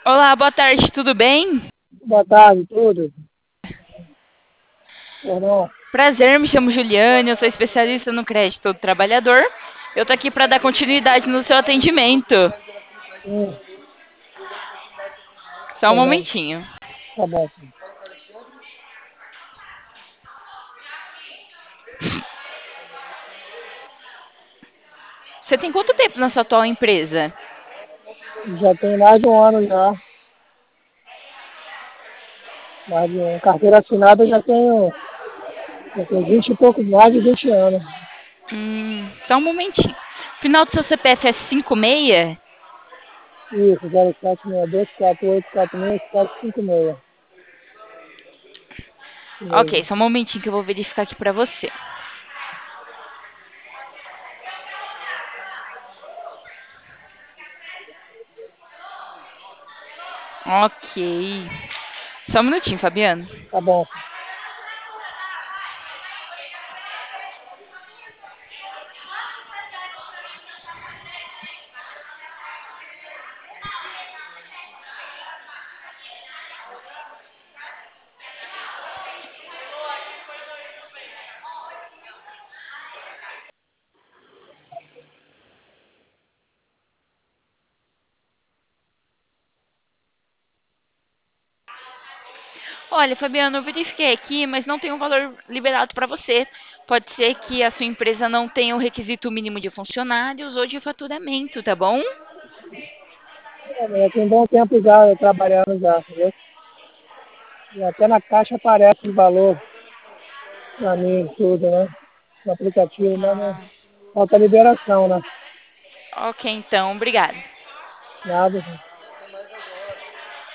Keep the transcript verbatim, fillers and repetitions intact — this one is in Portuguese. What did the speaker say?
Olá, boa tarde, tudo bem? Boa tarde, tudo. Perdão. Prazer, me chamo Juliane, eu sou especialista no crédito do trabalhador. Eu tô aqui para dar continuidade no seu atendimento. Sim, Só um perdão. momentinho. Tá bom, sim. Você tem quanto tempo na sua atual empresa? Já tem mais de um ano já. Mais de um. Carteira assinada eu já tenho, já tenho vinte e pouco, mais de vinte anos. Hum, só um momentinho. Final do seu C P F é cinco seis? Isso, zero sete seis dois quatro oito quatro seis sete cinco seis. Isso Ok, mesmo. só um momentinho que eu vou verificar aqui para você. Ok. Só um minutinho, Fabiano. Tá bom. Olha, Fabiano, eu verifiquei aqui, mas não tem um valor liberado para você. Pode ser que a sua empresa não tenha o requisito mínimo de funcionários ou de faturamento, tá bom? É, já tem um bom tempo já trabalhando já, entendeu? E até na caixa aparece o valor pra mim, tudo, né? No aplicativo, mas não, Ah, falta liberação, né? ok, então, obrigada. Nada.